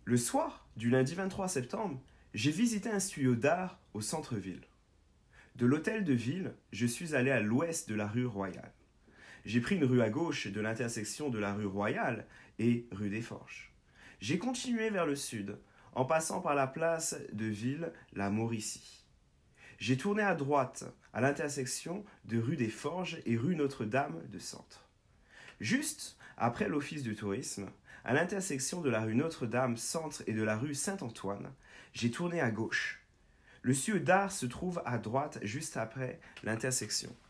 Le soir du lundi 23 septembre, j'ai visité un studio d'art au centre-ville. De l'hôtel de ville, je suis allé à l'ouest de la rue Royale. J'ai pris une rue à gauche de l'intersection de la rue Royale et rue des Forges. J'ai continué vers le sud, en passant par la place de ville La Mauricie. J'ai tourné à droite, à l'intersection de rue des Forges et rue Notre-Dame de Centre. Juste après l'office du tourisme, à l'intersection de la rue Notre-Dame Centre et de la rue Saint-Antoine, j'ai tourné à gauche. Le studio d'art se trouve à droite juste après l'intersection.